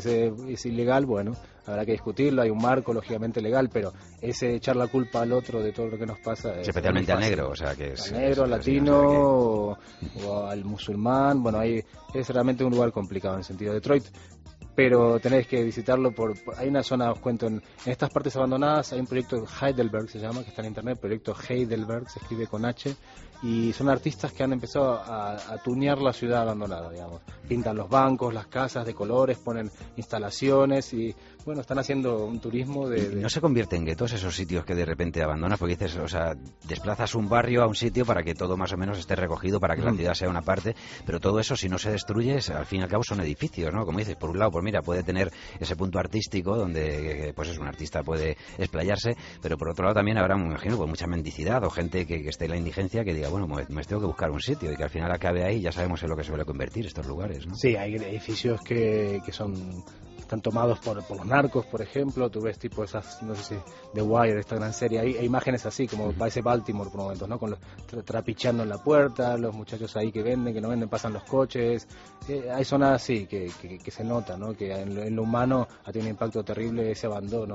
es ilegal, bueno, habrá que discutirlo, hay un marco lógicamente legal, pero ese echar la culpa al otro de todo lo que nos pasa especialmente al negro, o sea, que al negro, al latino o al musulmán, bueno, es realmente un lugar complicado en el sentido de Detroit, pero tenéis que visitarlo hay una zona, os cuento, en estas partes abandonadas hay un proyecto Heidelberg, se llama, que está en internet, proyecto Heidelberg, se escribe con H, y son artistas que han empezado a tunear la ciudad abandonada, digamos. Pintan los bancos, las casas de colores, ponen instalaciones y, bueno, están haciendo un turismo de... ¿No se convierte en guetos esos sitios que de repente abandonas? Porque dices, o sea, desplazas un barrio a un sitio para que todo más o menos esté recogido, para que la ciudad sea una parte, pero todo eso, si no se destruye, al fin y al cabo son edificios, ¿no? Como dices, por un lado, pues mira, puede tener ese punto artístico donde, pues un artista puede explayarse, pero por otro lado también habrá, me imagino, pues mucha mendicidad o gente que esté en la indigencia que diga, bueno, me tengo que buscar un sitio, y que al final acabe ahí, ya sabemos en lo que se suele convertir estos lugares, ¿no? Sí, hay edificios que están tomados por los narcos, por ejemplo. Tú ves tipo esas, no sé si The Wire, esta gran serie, hay imágenes así, como parece Baltimore por momentos, ¿no? Con los trapicheando en la puerta, los muchachos ahí que venden, que no venden, pasan los coches. Hay zonas así que se nota, ¿no? Que en lo humano ha tenido un impacto terrible ese abandono.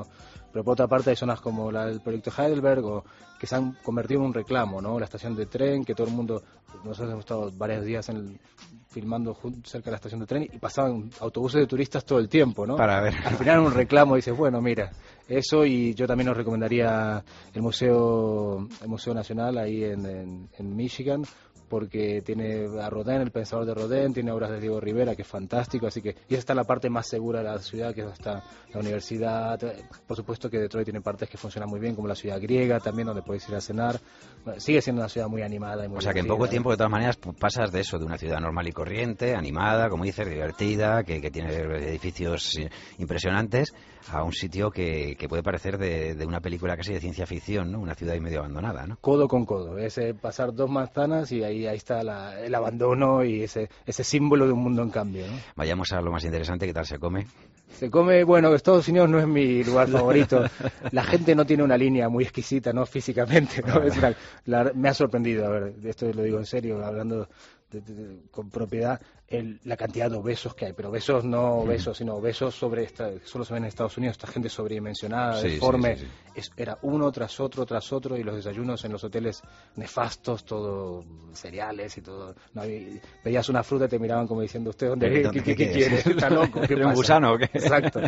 Pero por otra parte hay zonas como el proyecto Heidelberg o que se han convertido en un reclamo, ¿no? La estación de tren, que todo el mundo, nosotros hemos estado varios días filmando cerca de la estación de tren y pasaban autobuses de turistas todo el tiempo, ¿no? Para ver. Al final un reclamo, dices, bueno, mira, eso, y yo también os recomendaría el Museo Nacional ahí en Michigan, porque tiene a Rodin, el pensador de Rodin, tiene obras de Diego Rivera, que es fantástico, así que, y esa está la parte más segura de la ciudad, que es hasta la universidad. Por supuesto que Detroit tiene partes que funcionan muy bien, como la ciudad griega también, donde podéis ir a cenar. Bueno, sigue siendo una ciudad muy animada y muy O sea que en poco tiempo, de todas maneras, pasas de eso, de una ciudad normal y corriente, animada, como dices, divertida, que tiene edificios impresionantes, a un sitio que puede parecer de una película casi de ciencia ficción, ¿no? Una ciudad y medio abandonada, ¿no? Codo con codo, es pasar 2 manzanas y ahí está el abandono y ese símbolo de un mundo en cambio, ¿no? Vayamos a lo más interesante, ¿qué tal se come? Se come, bueno, Estados Unidos no es mi lugar favorito. La gente no tiene una línea muy exquisita, ¿no? Físicamente, ¿no? Me ha sorprendido, a ver, esto lo digo en serio, hablando con propiedad, la cantidad de obesos que hay, pero obesos no obesos, sino obesos solo se ven en Estados Unidos, esta gente sobredimensionada, deforme, era uno tras otro, y los desayunos en los hoteles nefastos, todo cereales y todo. No, pedías una fruta y te miraban como diciendo, ¿usted qué quiere? ¿Está loco? ¿Qué pasa? ¿Un gusano o qué? Exacto.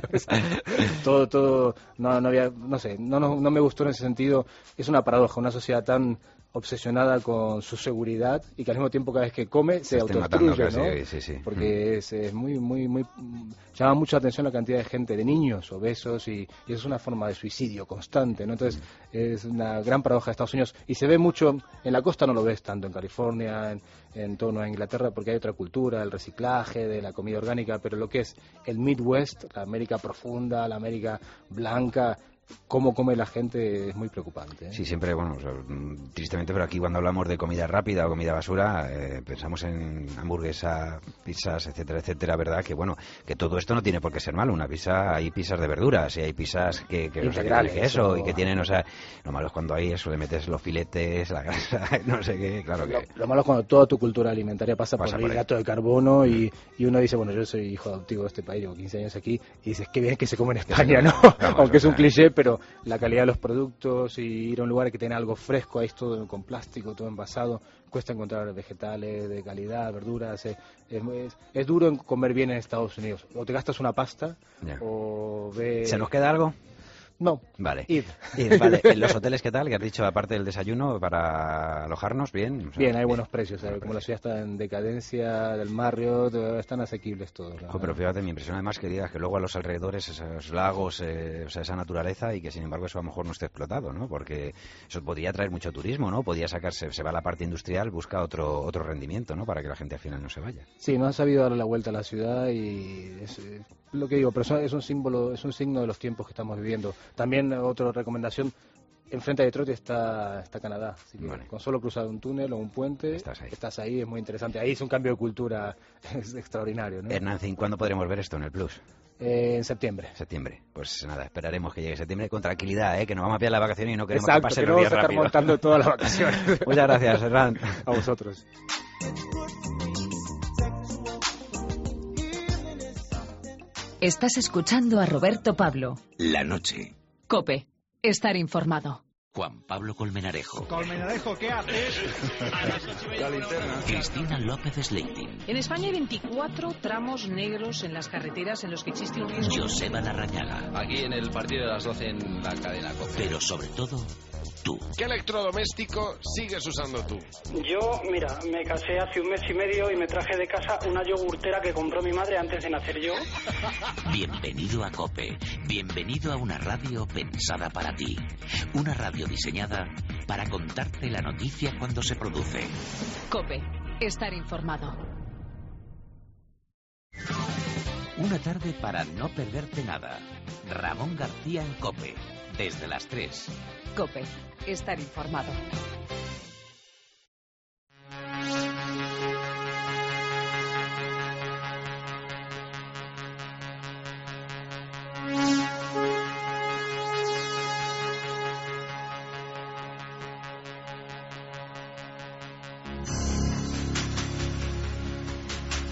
Todo, no había, no sé, no me gustó en ese sentido. Es una paradoja, una sociedad tan obsesionada con su seguridad y que al mismo tiempo cada vez que come se autodestruye, ¿no? Sí. Porque es muy llama mucha atención la cantidad de gente, de niños obesos, y eso es una forma de suicidio constante, ¿no? Entonces es una gran paradoja de Estados Unidos y se ve mucho en la costa, no lo ves tanto en California, en todo Nueva Inglaterra, porque hay otra cultura, el reciclaje, de la comida orgánica, pero lo que es el Midwest, la América profunda, la América blanca, cómo come la gente es muy preocupante, ¿eh? Sí, siempre, bueno, tristemente, pero aquí cuando hablamos de comida rápida o comida basura, pensamos en hamburguesas, pizzas, etcétera, ¿verdad? Que bueno, que todo esto no tiene por qué ser malo. Una pizza, hay pizzas de verduras y hay pizzas que no sé, que queso y que tienen, o sea, lo malo es cuando hay eso, le metes los filetes, la grasa, no sé qué, claro que... Lo malo es cuando toda tu cultura alimentaria pasa por el hidrato de carbono y uno dice, bueno, yo soy hijo adoptivo de este país, llevo 15 años aquí, y dices, qué bien que se come en España, ¿no? Aunque es un cliché, pero la calidad de los productos y ir a un lugar que tenga algo fresco, ahí es todo con plástico, todo envasado, cuesta encontrar vegetales de calidad, verduras, es duro comer bien en Estados Unidos, o te gastas una pasta, o ¿Se nos queda algo? No. Vale. Vale. ¿En los hoteles qué tal? Que has dicho, aparte del desayuno, para alojarnos, bien. O sea, bien, hay buenos precios. Como la ciudad está en decadencia, del Marriott, están asequibles todos. Pero fíjate, me impresiona además que digas que luego a los alrededores, esos lagos, o sea, esa naturaleza, y que sin embargo eso a lo mejor no esté explotado, ¿no? Porque eso podría traer mucho turismo, ¿no? Podría sacarse, se va a la parte industrial, busca otro rendimiento, ¿no? Para que la gente al final no se vaya. Sí, no han sabido darle la vuelta a la ciudad y es lo que digo, pero es un símbolo, es un signo de los tiempos que estamos viviendo. También otra recomendación, enfrente de Detroit está Canadá, así que con solo cruzar un túnel o un puente estás ahí, es muy interesante. Ahí es un cambio de cultura, es extraordinario, ¿no? Hernán, ¿cuándo podremos ver esto en el Plus? En septiembre. Pues nada, esperaremos que llegue septiembre con tranquilidad, que nos vamos a pillar la vacación y no queremos que pase el día rápido. Exacto, que no vamos a estar montando todas las vacaciones. Muchas gracias, Hernán. A vosotros. Estás escuchando a Roberto Pablo. La noche. COPE. Estar informado. Juan Pablo Colmenarejo. Colmenarejo, ¿qué haces? Cristina López Slating. En España hay 24 tramos negros en las carreteras en los que existe un riesgo. Joseba Larrañaga. Aquí en el partido de las 12 en la cadena COPE. Pero sobre todo, tú. ¿Qué electrodoméstico sigues usando tú? Yo, mira, me casé hace 1 mes y medio y me traje de casa una yogurtera que compró mi madre antes de nacer yo. Bienvenido a COPE. Bienvenido a una radio pensada para ti. Una radio diseñada para contarte la noticia cuando se produce. COPE. Estar informado. Una tarde para no perderte nada. Ramón García en COPE. Desde las 3. COPE. Estar informado.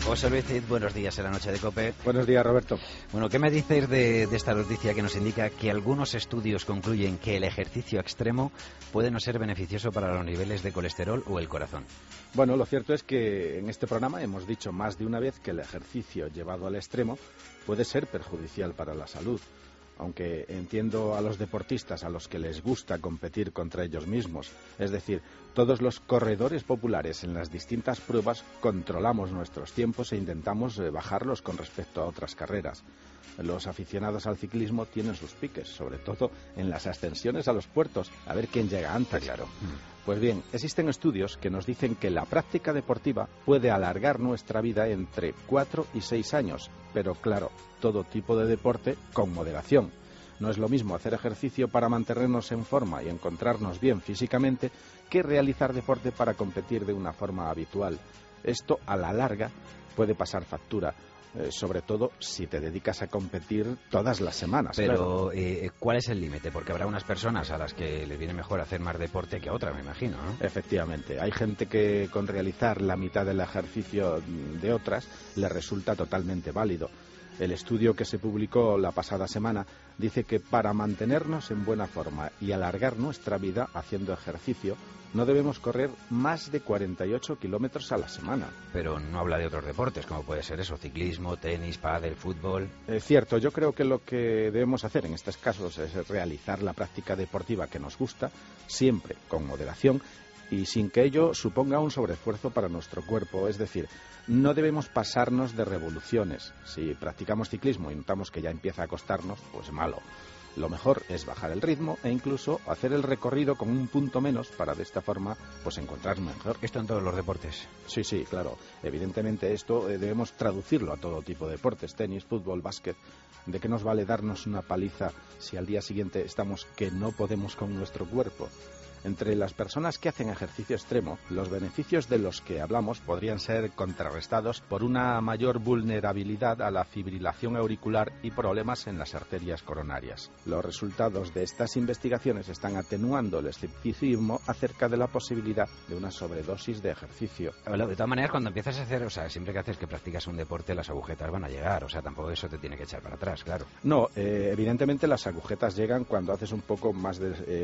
José Luis Cid, buenos días en la noche de COPE. Buenos días, Roberto. Bueno, ¿qué me dices de esta noticia que nos indica que algunos estudios concluyen que el ejercicio extremo puede no ser beneficioso para los niveles de colesterol o el corazón? Bueno, lo cierto es que en este programa hemos dicho más de una vez que el ejercicio llevado al extremo puede ser perjudicial para la salud. Aunque entiendo a los deportistas a los que les gusta competir contra ellos mismos. Es decir, todos los corredores populares en las distintas pruebas controlamos nuestros tiempos e intentamos bajarlos con respecto a otras carreras. Los aficionados al ciclismo tienen sus piques, sobre todo en las ascensiones a los puertos, a ver quién llega antes. Claro. Pues bien, existen estudios que nos dicen que la práctica deportiva puede alargar nuestra vida entre 4 y 6 años, pero claro, todo tipo de deporte con moderación. No es lo mismo hacer ejercicio para mantenernos en forma y encontrarnos bien físicamente que realizar deporte para competir de una forma habitual. Esto, a la larga, puede pasar factura. Sobre todo si te dedicas a competir todas las semanas. Pero, claro. ¿Cuál es el límite? Porque habrá unas personas a las que les viene mejor hacer más deporte que a otras, me imagino, ¿no? Efectivamente. Hay gente que con realizar la mitad del ejercicio de otras le resulta totalmente válido. El estudio que se publicó la pasada semana dice que para mantenernos en buena forma y alargar nuestra vida haciendo ejercicio, no debemos correr más de 48 kilómetros a la semana. Pero no habla de otros deportes, como puede ser eso, ciclismo, tenis, pádel, fútbol. Cierto, yo creo que lo que debemos hacer en estos casos es realizar la práctica deportiva que nos gusta, siempre con moderación, y sin que ello suponga un sobreesfuerzo para nuestro cuerpo. Es decir, no debemos pasarnos de revoluciones. Si practicamos ciclismo y notamos que ya empieza a costarnos, pues malo. Lo mejor es bajar el ritmo e incluso hacer el recorrido con un punto menos para de esta forma pues encontrarnos mejor. ¿Esto en todos los deportes? Sí, claro. Evidentemente esto debemos traducirlo a todo tipo de deportes, tenis, fútbol, básquet. ¿De qué nos vale darnos una paliza si al día siguiente estamos que no podemos con nuestro cuerpo? Entre las personas que hacen ejercicio extremo, los beneficios de los que hablamos podrían ser contrarrestados por una mayor vulnerabilidad a la fibrilación auricular y problemas en las arterias coronarias. Los resultados de estas investigaciones están atenuando el escepticismo acerca de la posibilidad de una sobredosis de ejercicio. De todas maneras, cuando empiezas a hacer, o sea, siempre que practicas un deporte, las agujetas van a llegar, o sea, tampoco eso te tiene que echar para atrás, claro. No, evidentemente las agujetas llegan cuando haces un poco más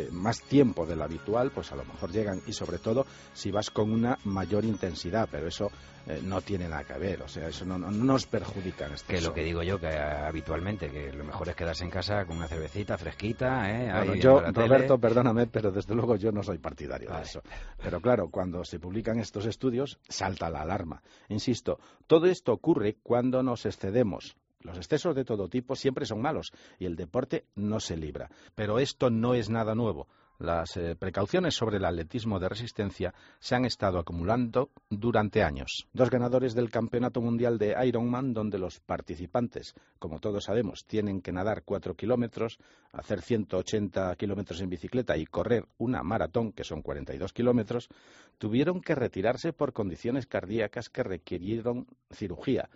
tiempo de la habitual, pues a lo mejor llegan, y sobre todo si vas con una mayor intensidad, pero eso no tiene nada que ver, o sea, eso no nos perjudica. Que lo que digo yo, que habitualmente, que lo mejor es quedarse en casa con una cervecita fresquita, Bueno, yo, Roberto, perdóname, pero desde luego yo no soy partidario de eso. Pero claro, cuando se publican estos estudios, salta la alarma. Insisto, todo esto ocurre cuando nos excedemos. Los excesos de todo tipo siempre son malos y el deporte no se libra. Pero esto no es nada nuevo. Las precauciones sobre el atletismo de resistencia se han estado acumulando durante años. 2 ganadores del Campeonato Mundial de Ironman, donde los participantes, como todos sabemos, tienen que nadar 4 kilómetros, hacer 180 kilómetros en bicicleta y correr una maratón, que son 42 kilómetros, tuvieron que retirarse por condiciones cardíacas que requirieron cirugía.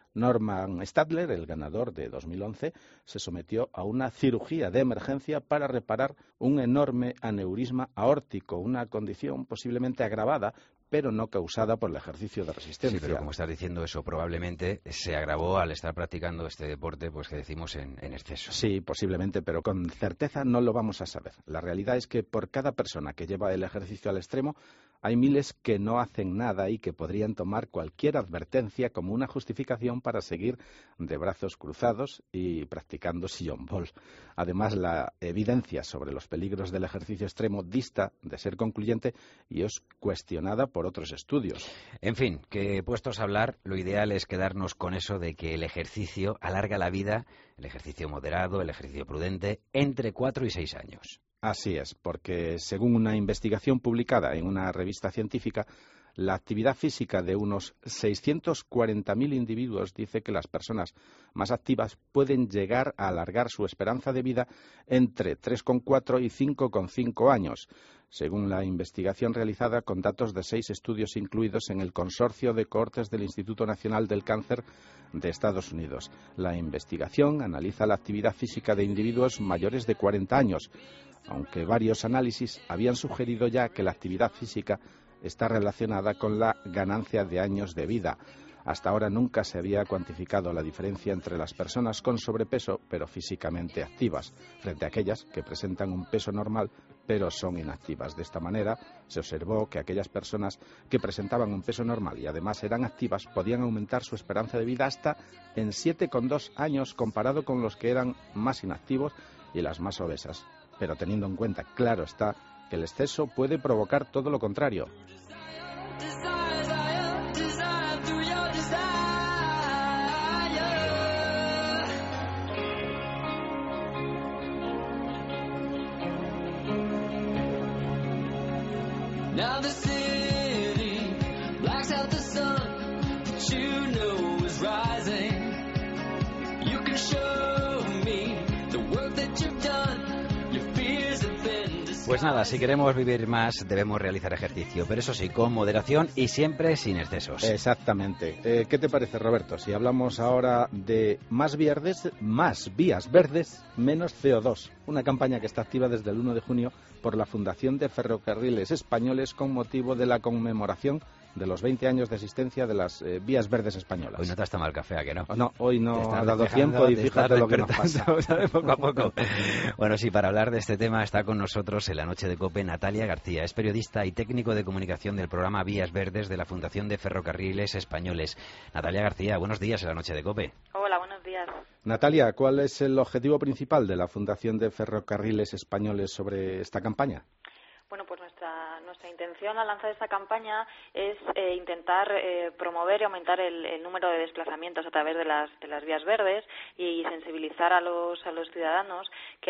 Norman Stadler, el ganador de 2011, se sometió a una cirugía de emergencia para reparar un enorme aneurisma aórtico, una condición posiblemente agravada, pero no causada por el ejercicio de resistencia. Sí, pero como estás diciendo, eso probablemente se agravó al estar practicando este deporte, pues que decimos en exceso. Sí, posiblemente, pero con certeza no lo vamos a saber. La realidad es que por cada persona que lleva el ejercicio al extremo, hay miles que no hacen nada y que podrían tomar cualquier advertencia como una justificación para seguir de brazos cruzados y practicando sillón ball. Además, la evidencia sobre los peligros del ejercicio extremo dista de ser concluyente y es cuestionada por otros estudios. En fin, que puestos a hablar, lo ideal es quedarnos con eso de que el ejercicio alarga la vida, el ejercicio moderado, el ejercicio prudente, entre 4 y 6 años. Así es, porque según una investigación publicada en una revista científica, la actividad física de unos 640.000 individuos dice que las personas más activas pueden llegar a alargar su esperanza de vida entre 3,4 y 5,5 años, según la investigación realizada con datos de 6 estudios incluidos en el consorcio de cohortes del Instituto Nacional del Cáncer de Estados Unidos. La investigación analiza la actividad física de individuos mayores de 40 años, aunque varios análisis habían sugerido ya que la actividad física está relacionada con la ganancia de años de vida. Hasta ahora nunca se había cuantificado la diferencia entre las personas con sobrepeso pero físicamente activas frente a aquellas que presentan un peso normal pero son inactivas. De esta manera se observó que aquellas personas que presentaban un peso normal y además eran activas podían aumentar su esperanza de vida hasta en 7,2 años comparado con los que eran más inactivos y las más obesas. Pero teniendo en cuenta, claro está, que el exceso puede provocar todo lo contrario. Now the city blacks out the sun that you know is rising. You can show me the work that you've done. Your fears have been disguised. Pues nada, si queremos vivir más debemos realizar ejercicio, pero eso sí, con moderación y siempre sin excesos. Exactamente. ¿Qué te parece, Roberto? Si hablamos ahora de más vías verdes, menos CO2. Una campaña que está activa desde el 1 de junio por la Fundación de Ferrocarriles Españoles con motivo de la conmemoración de los 20 años de existencia de las vías verdes españolas. Hoy no te has tomado el café, ¿a que no? No, hoy no ha dado tiempo y fíjate lo que nos pasa. Poco a poco. Bueno, sí, para hablar de este tema está con nosotros en la noche de COPE Natalia García. Es periodista y técnico de comunicación del programa Vías Verdes de la Fundación de Ferrocarriles Españoles. Natalia García, buenos días en la noche de COPE. Hola, buenos días. Natalia, ¿cuál es el objetivo principal de la Fundación de Ferrocarriles Españoles sobre esta campaña? Bueno, pues nuestra intención al lanzar esta campaña es intentar promover y aumentar el número de desplazamientos a través de las vías verdes y sensibilizar a los ciudadanos que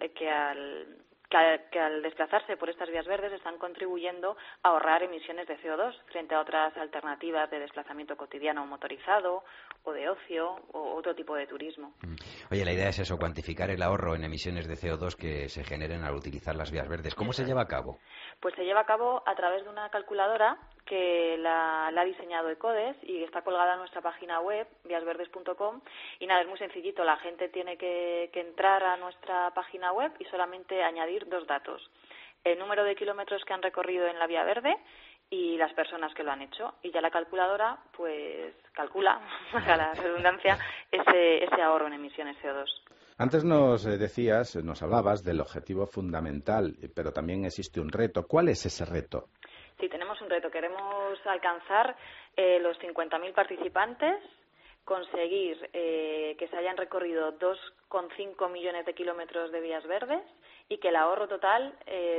al desplazarse por estas vías verdes están contribuyendo a ahorrar emisiones de CO2 frente a otras alternativas de desplazamiento cotidiano motorizado o de ocio o otro tipo de turismo. Oye, la idea es eso, cuantificar el ahorro en emisiones de CO2 que se generen al utilizar las vías verdes. ¿Cómo se lleva a cabo? Pues se lleva a cabo a través de una calculadora que la ha diseñado ECODES y está colgada en nuestra página web, víasverdes.com, y nada, es muy sencillito, la gente tiene que entrar a nuestra página web y solamente añadir 2 datos: el número de kilómetros que han recorrido en la vía verde y las personas que lo han hecho, y ya la calculadora pues calcula, a la redundancia, ese ahorro en emisiones CO2. Antes nos hablabas del objetivo fundamental, pero también existe un reto. ¿Cuál es ese reto? Sí, tenemos un reto. Queremos alcanzar los 50.000 participantes, conseguir que se hayan recorrido 2,5 millones de kilómetros de vías verdes y que el ahorro total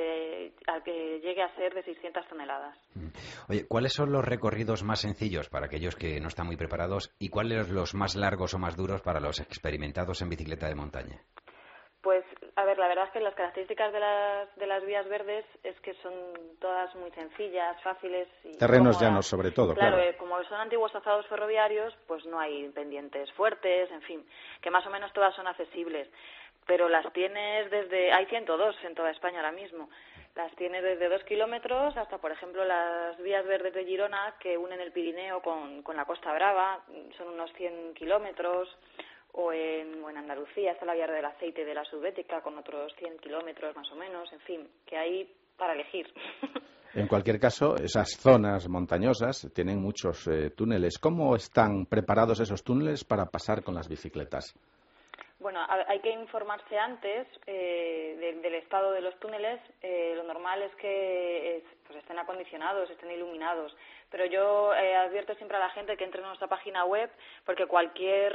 al que llegue a ser de 600 toneladas. Oye, ¿cuáles son los recorridos más sencillos para aquellos que no están muy preparados y cuáles los más largos o más duros para los experimentados en bicicleta de montaña? Pues, a ver, la verdad es que las características de las vías verdes es que son todas muy sencillas, fáciles y terrenos cómodas. Llanos, sobre todo, claro. Como son antiguos trazados ferroviarios, pues no hay pendientes fuertes, en fin, que más o menos todas son accesibles. Pero las tienes hay 102 en toda España ahora mismo. Las tienes desde 2 kilómetros hasta, por ejemplo, las vías verdes de Girona que unen el Pirineo con la Costa Brava, son unos 100 kilómetros. O en Andalucía está la vía del aceite de la Subbética con otros 100 kilómetros más o menos, en fin, que hay para elegir. En cualquier caso, esas zonas montañosas tienen muchos túneles. ¿Cómo están preparados esos túneles para pasar con las bicicletas? Bueno, hay que informarse antes del estado de los túneles. Lo normal es que pues estén acondicionados, estén iluminados. Pero yo advierto siempre a la gente que entre en nuestra página web porque cualquier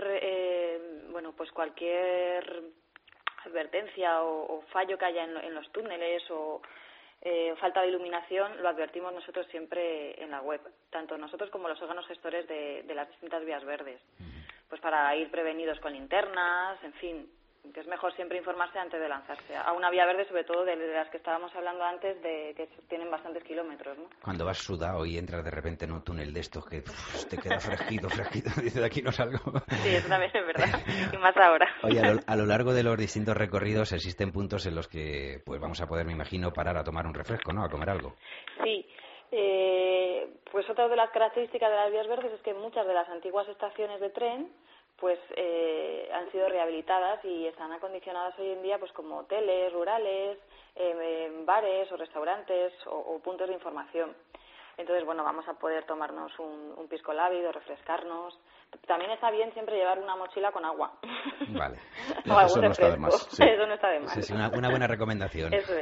advertencia o fallo que haya en los túneles o falta de iluminación lo advertimos nosotros siempre en la web, tanto nosotros como los órganos gestores de las distintas vías verdes. Pues para ir prevenidos con linternas, en fin, que es mejor siempre informarse antes de lanzarse a una vía verde, sobre todo de las que estábamos hablando antes, de que tienen bastantes kilómetros, ¿no? Cuando vas sudado y entras de repente en un túnel de estos que te queda fresquito, dice, de aquí no salgo. Sí, eso también es verdad, y más ahora. Oye, a lo largo de los distintos recorridos existen puntos en los que pues vamos a poder, me imagino, parar a tomar un refresco, ¿no?, a comer algo. Sí. Pues otra de las características de las vías verdes es que muchas de las antiguas estaciones de tren pues han sido rehabilitadas y están acondicionadas hoy en día pues como hoteles rurales, bares o restaurantes o puntos de información. Entonces, bueno, vamos a poder tomarnos un pisco lávido, refrescarnos. También está bien siempre llevar una mochila con agua. Vale. O algún Eso no está de refresco. más. Sí. Eso no está de más. Sí, una buena recomendación. Eso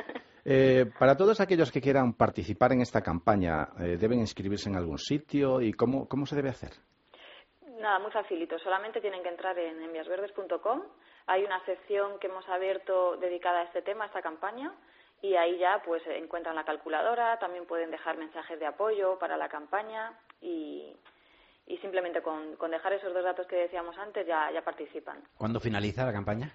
es. Para todos aquellos que quieran participar en esta campaña, ¿deben inscribirse en algún sitio? ¿Y cómo se debe hacer? Nada, muy facilito. Solamente tienen que entrar en enviasverdes.com. Hay una sección que hemos abierto dedicada a este tema, a esta campaña, y ahí ya pues encuentran la calculadora, también pueden dejar mensajes de apoyo para la campaña y simplemente con dejar esos 2 datos que decíamos antes ya participan. ¿Cuándo finaliza la campaña?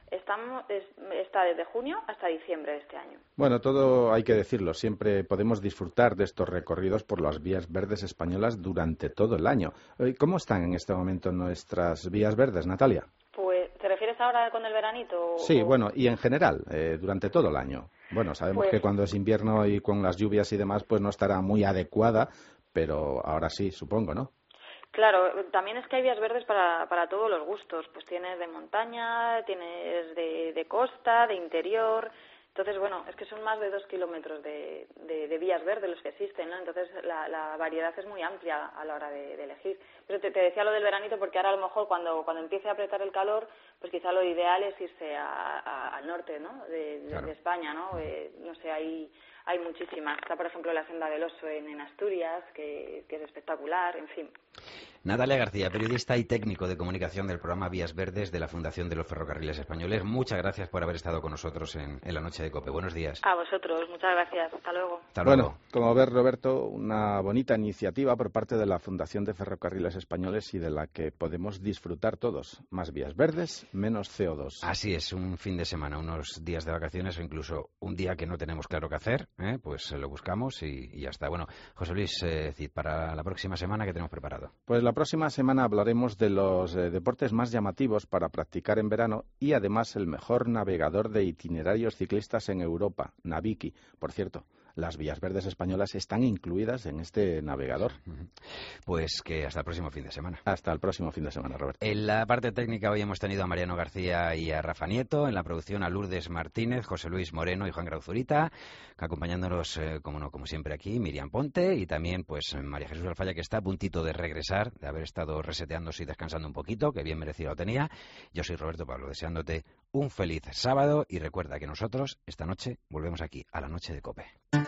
Está desde junio hasta diciembre de este año. Bueno, todo hay que decirlo. Siempre podemos disfrutar de estos recorridos por las vías verdes españolas durante todo el año. ¿Cómo están en este momento nuestras vías verdes, Natalia? Pues, ¿te refieres ahora con el veranito? Sí, bueno, y en general, durante todo el año. Bueno, sabemos Pues, que cuando es invierno y con las lluvias y demás, pues no estará muy adecuada, pero ahora sí, supongo, ¿no? Claro, también es que hay vías verdes para todos los gustos. Pues tienes de montaña, tienes de costa, de interior. Entonces, bueno, es que son más de 2 kilómetros de vías verdes los que existen, ¿no? Entonces, la variedad es muy amplia a la hora de elegir. Pero te decía lo del veranito porque ahora a lo mejor cuando empiece a apretar el calor, pues quizá lo ideal es irse al norte, ¿no? De España, ¿no? No sé, hay muchísimas. Está, por ejemplo, la Senda del Oso en Asturias, que es espectacular, en fin. Natalia García, periodista y técnico de comunicación del programa Vías Verdes de la Fundación de los Ferrocarriles Españoles. Muchas gracias por haber estado con nosotros en la noche de COPE. Buenos días. A vosotros, muchas gracias. Hasta luego. Bueno, como ves, Roberto, una bonita iniciativa por parte de la Fundación de Ferrocarriles Españoles y de la que podemos disfrutar todos. Más vías verdes, menos CO2. Así es, un fin de semana, unos días de vacaciones o incluso un día que no tenemos claro qué hacer, pues lo buscamos y ya está. Bueno, José Luis Cid, para la próxima semana, ¿qué tenemos preparado? Pues la próxima semana hablaremos de los deportes más llamativos para practicar en verano y además el mejor navegador de itinerarios ciclistas en Europa, Naviki. Por cierto, las vías verdes españolas están incluidas en este navegador. Pues que hasta el próximo fin de semana. Hasta el próximo fin de semana, Roberto. En la parte técnica hoy hemos tenido a Mariano García y a Rafa Nieto, en la producción a Lourdes Martínez, José Luis Moreno y Juan Grauzurita, acompañándonos, como siempre aquí, Miriam Ponte y también pues María Jesús Alfaya, que está a puntito de regresar, de haber estado reseteándose y descansando un poquito, que bien merecido lo tenía. Yo soy Roberto Pablo, deseándote un feliz sábado y recuerda que nosotros esta noche volvemos aquí a la noche de COPE.